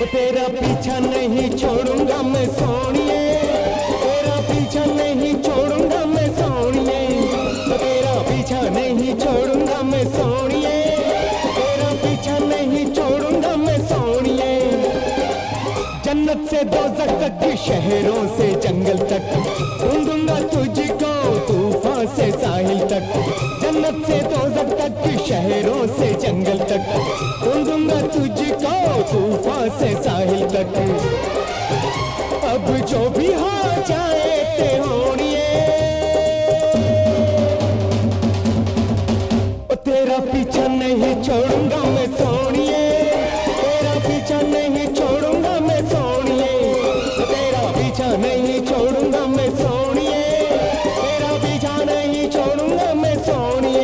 तेरा पीछा नहीं छोड़ूंगा मैं सोनिए, तेरा पीछा नहीं छोड़ूंगा मैं सोनिए, तेरा पीछा नहीं छोड़ूंगा मैं सोनिए, तेरा पीछा नहीं छोड़ूंगा मैं सोनिए। जन्नत से दोज़ख तक की शहरों से जंगल तक ढूंढूंगा तुझको तूफान से साहिल तक। जन्नत से दोज़ख तक की शहरों से जंगल तक ढूंढूंगा तुझको तूफान से साहिल तक। अब जो भी हो जाए ते होनिए, तेरा पीछा नहीं छोड़ूंगा मैं सोनिए, तेरा पीछा नहीं छोड़ूंगा मैं सोनिए, तेरा पीछा नहीं छोड़ूंगा मैं सोनिए, तेरा पीछा नहीं छोड़ूंगा मैं सोनिए।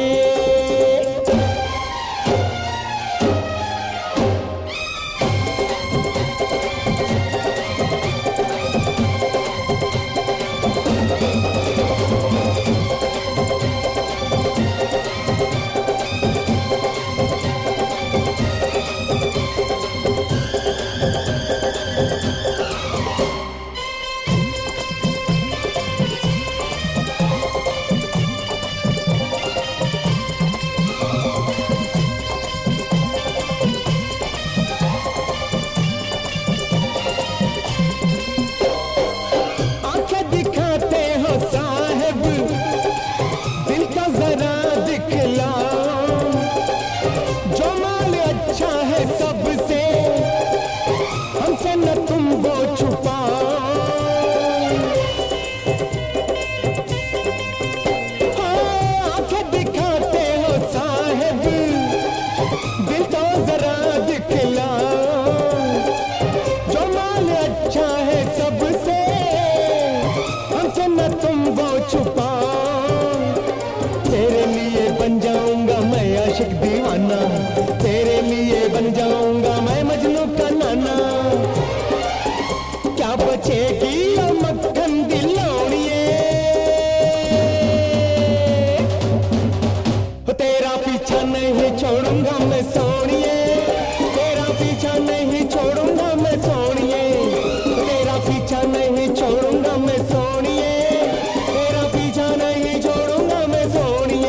तेरे लिए बन जाऊंगा मैं आशिक दीवाना, तेरे लिए बन जाऊंगा मैं मजनू का नाना। क्या बचेगी ओ मक्खन दिलौड़िए, तेरा पीछा नहीं छोड़ूंगा मैं सोनिए, तेरा पीछा नहीं छोड़ूंगा मैं सोनिए, तेरा पीछा नहीं छोड़ूंगा मैं सोनिए, तेरा पीछा नहीं छोड़ूंगा मैं सोनिए।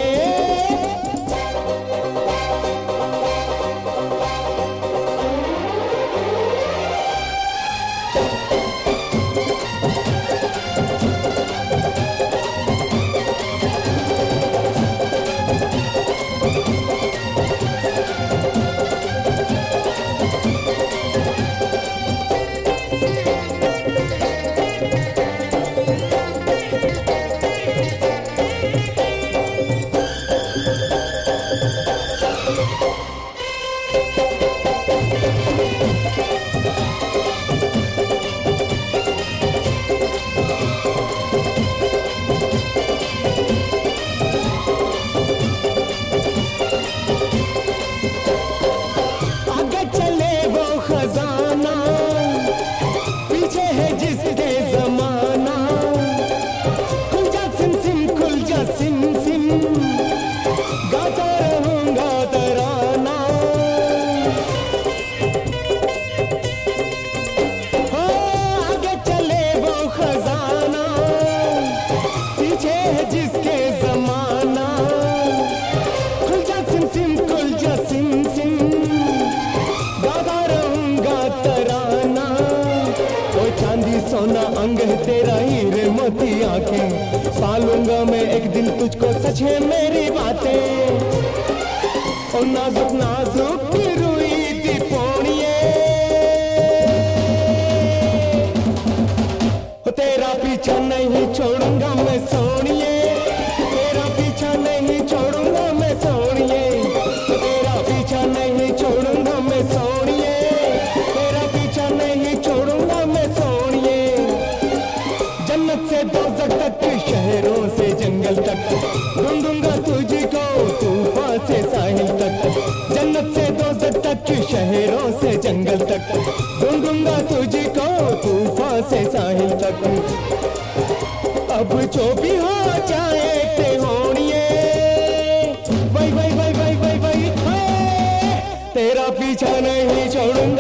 सोना अंग है तेरा हीरे मोती आंखें, पालूंगा मैं एक दिन तुझको सच है मेरी बातें। ओ नाजुक नाजुक की रुई दी पोड़िए, तेरा पीछा नहीं छोड़ूंगा मैं सोनिए, तेरा पीछा नहीं छोड़ूंगा मैं सोनिए, तेरा पीछा नहीं छोड़ूंगा मैं सोनिए, तेरा पीछा नहीं छोड़ूंगा मैं सोनिए। जन्नत से दोज़ख तक के शहरों से जंगल तक ढूंढूंगा तुझको तूफान से साहिल तक। जन्नत से दोज़ख तक के शहरों से जंगल तक ढूंढूंगा तुझको तूफान से साहिल तक। अब जो भी हो जाए ते होनिए, वही वही वही वही वही वही, तेरा पीछा नहीं छोड़ूंगा।